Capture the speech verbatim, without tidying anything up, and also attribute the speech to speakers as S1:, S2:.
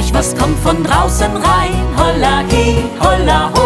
S1: euch, was kommt von draußen rein. Holla hi, holla ho.